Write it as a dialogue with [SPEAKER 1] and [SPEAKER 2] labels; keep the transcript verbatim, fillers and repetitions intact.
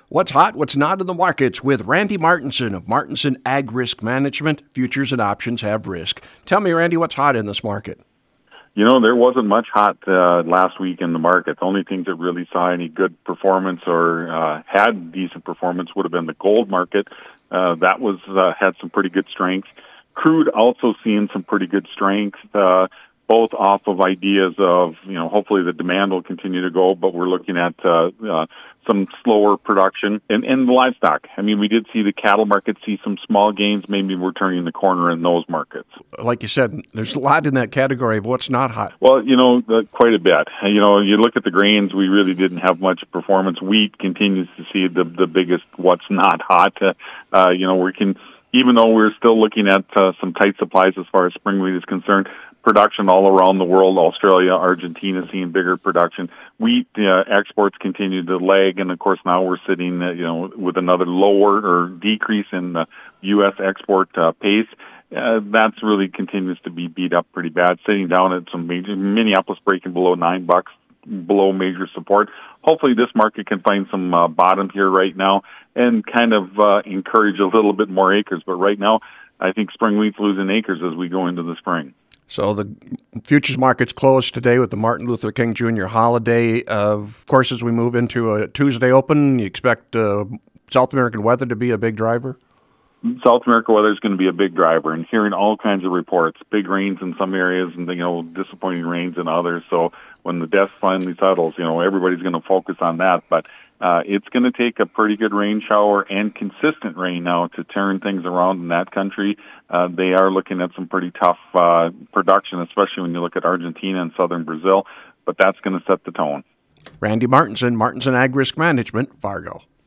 [SPEAKER 1] What's hot, what's not in the markets with Randy Martinson of Martinson Ag Risk Management. Futures and options have risk. Tell me, Randy, what's hot in this market?
[SPEAKER 2] You know, there wasn't much hot uh, last week in the market. The only things that really saw any good performance or uh, had decent performance would have been the gold market. Uh, that was uh, had some pretty good strength. Crude also seeing some pretty good strength, uh, both off of ideas of, you know, hopefully the demand will continue to go, but we're looking at uh, uh, some slower production. And, and the livestock, I mean, we did see the cattle market see some small gains. Maybe we're turning the corner in those markets.
[SPEAKER 1] Like you said, there's a lot in that category of what's not hot.
[SPEAKER 2] Well, you know, uh, quite a bit. You know, you look at the grains, we really didn't have much performance. Wheat continues to see the the biggest what's not hot. Uh, uh, you know, we can, even though we're still looking at uh, some tight supplies as far as spring wheat is concerned, production all around the world, Australia, Argentina seeing bigger production. Wheat uh, exports continue to lag, and of course now we're sitting, uh, you know, with another lower or decrease in the U S export uh, pace. Uh, that's really continues to be beat up pretty bad, sitting down at some major, Minneapolis breaking below nine bucks, below major support. Hopefully this market can find some uh, bottom here right now and kind of uh, encourage a little bit more acres. But right now, I think spring wheat's losing acres as we go into the spring.
[SPEAKER 1] So the futures market's closed today with the Martin Luther King Junior holiday. Uh, of course, as we move into a Tuesday open, you expect uh, South American weather to be a big driver?
[SPEAKER 2] South America weather is going to be a big driver, and hearing all kinds of reports, big rains in some areas and, you know, disappointing rains in others. So when the dust finally settles, you know, everybody's going to focus on that. But uh, it's going to take a pretty good rain shower and consistent rain now to turn things around in that country. Uh, they are looking at some pretty tough uh, production, especially when you look at Argentina and southern Brazil. But that's going to set the tone.
[SPEAKER 1] Randy Martinson, Martinson Ag Risk Management, Fargo.